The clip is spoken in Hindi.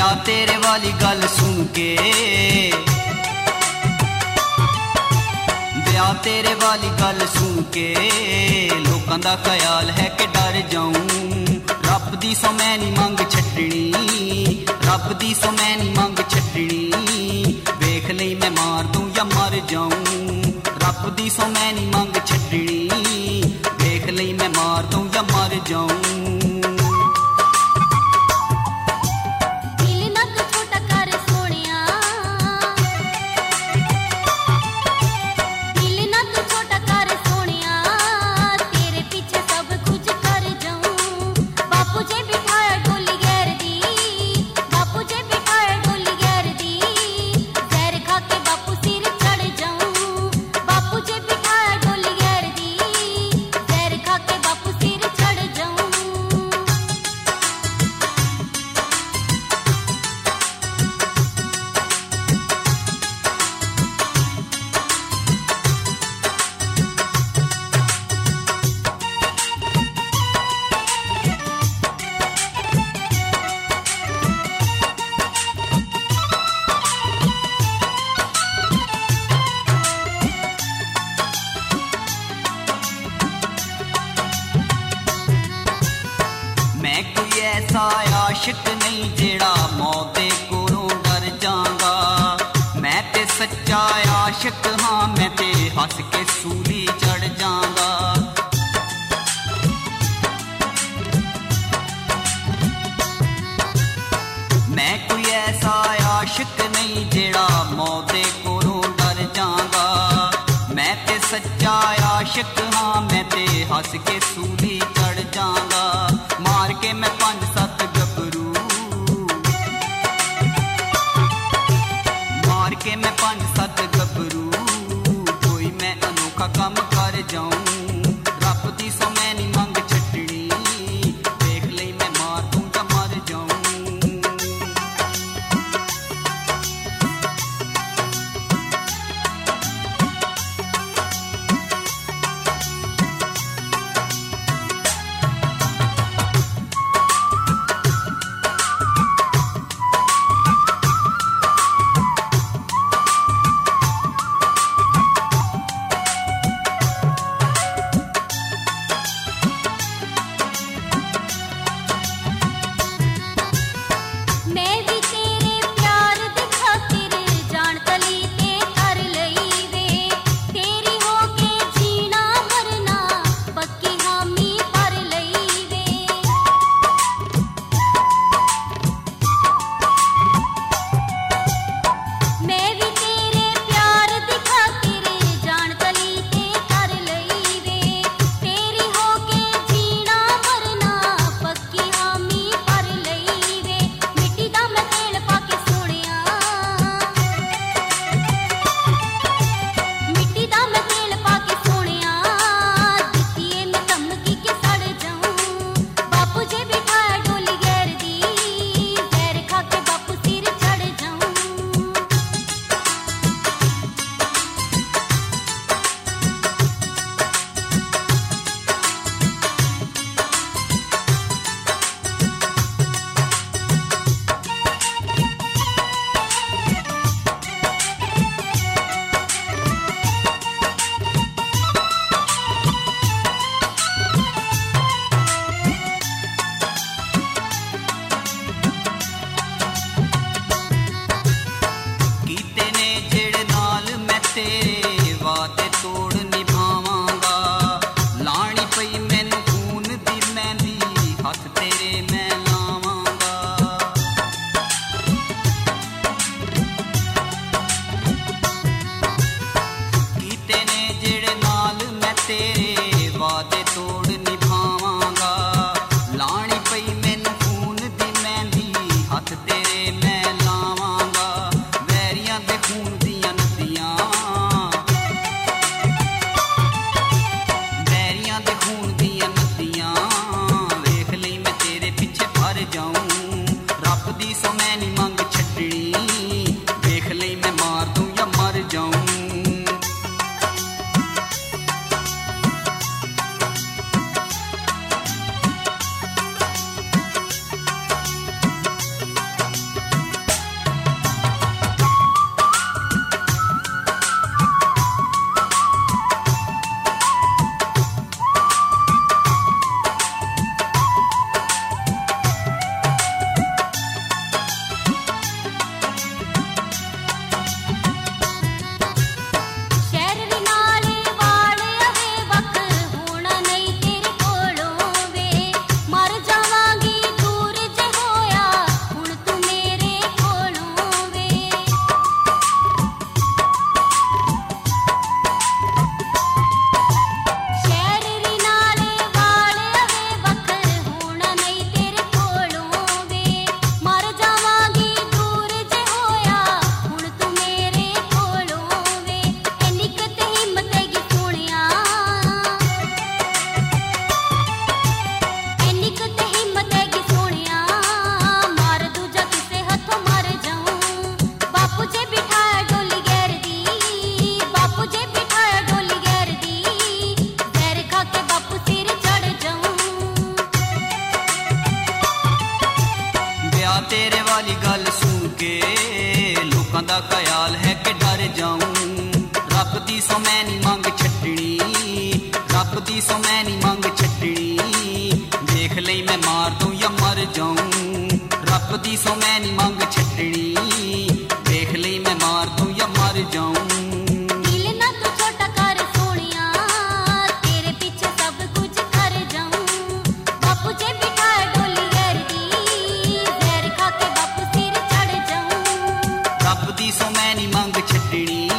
ब्याह तेरे वाली गल सुन के, ब्याह तेरे वाली गल सुन के लोकां दा ख्याल है कि डर जाऊं। रब दी सौ मैं नी मंग छड्डनी, रब दी सौ मैं नी मंग छड्डनी, वेख लई मैं मार दूं या मर जाऊं। रब दी सौ मैं नी मंग छड्डनी, वेख लई मैं मार दूं या मर जाऊं। आशिक नहीं जेड़ा मौत दे कोलों डर जांगा। मैं ते सच्चा आशिक हाँ, मैं ते हंस के सूली चढ़ जांगा। मैं कोई ऐसा आशिक नहीं जेड़ा मौत दे कोलों डर जांगा। मैं ते सच्चा आशिक हाँ, मैं ते हंस के सूली चढ़ जांगा। मार के मैं 5-7 के मैं 5-7 गबरू, कोई मैं अनोखा काम कर जाऊं। रब दी सौ मैं नी मंग छड्डनी, देख लई मैं मार दूं या मर जाऊं। मुंडिया तेरे वाली गल सुन के लोकां दा ख्याल है कि डर जाऊं। रब दी सो मैं नी मंग छड्डनी, रब दी सो मैं नी मंग छड्डनी। देख लई मैं मार दूं या मर जाऊं, रब दी सो मैं नी मंग छड्डनी। देख लई मैं मार दूं या मर जाऊं। रब दी सो मैं नी मंग छड्डनी,